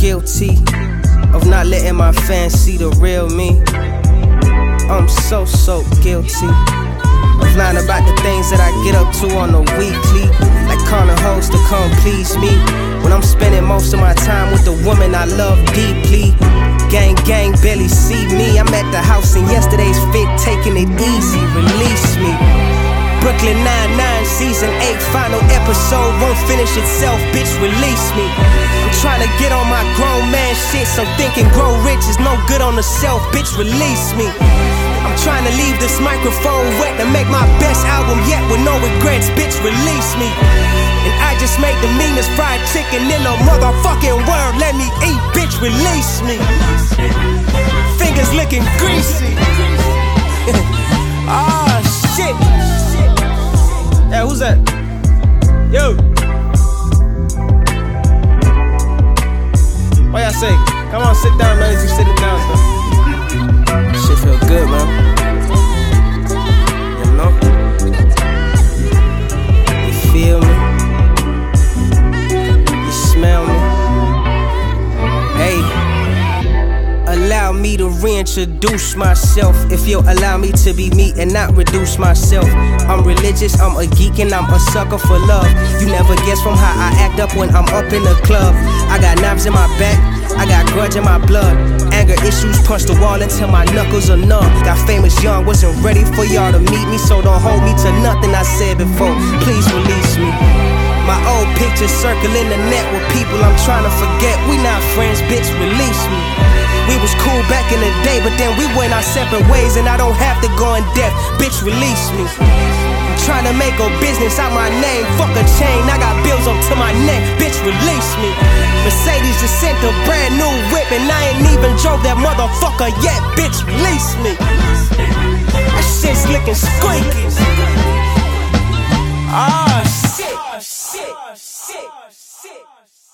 guilty of not letting my fans see the real me. I'm so guilty of lying about the things that I get up to on the weekly, like calling hoes to come please me, when I'm spending most of my time with the woman I love deeply. Gang, barely see me. I'm at the house in yesterday's fit, taking it easy, release me. Brooklyn Nine-Nine, season 8, final episode, won't finish itself, bitch, release me. I'm trying to get on my grown man shit, so thinking grow rich is no good on the self, bitch, release me. I'm trying to leave this microphone wet to make my best album yet with no regrets, bitch, release me. And I just made the meanest fried chicken in the motherfucking world, let me eat, bitch, release me. Fingers looking greasy. Ah, shit. Yeah, who's that? Yo. What y'all say? Come on, sit down, man. You sit it down, man. Shit feel good, man. You know? You feel me? You smell me? Hey. Allow me to reintroduce myself, if you'll allow me to be me and not reduce myself. I'm religious, I'm a geek, and I'm a sucker for love. You never guess from how I act up when I'm up in the club. I got knives in my back, I got grudge in my blood. Anger issues, punch the wall until my knuckles are numb. Got famous young, wasn't ready for y'all to meet me, so don't hold me to nothing I said before. Please release me. My old pictures circling the net with people I'm trying to forget. We not friends, bitch, release me. We was cool back in the day, but then we went our separate ways, and I don't have to go in depth, bitch, release me. I'm trying to make a business out my name, fuck a chain, I got bills up to my neck, bitch, release me. Mercedes just sent a brand new whip, and I ain't even drove that motherfucker yet, bitch, release me. That shit's looking squeaky. Ah,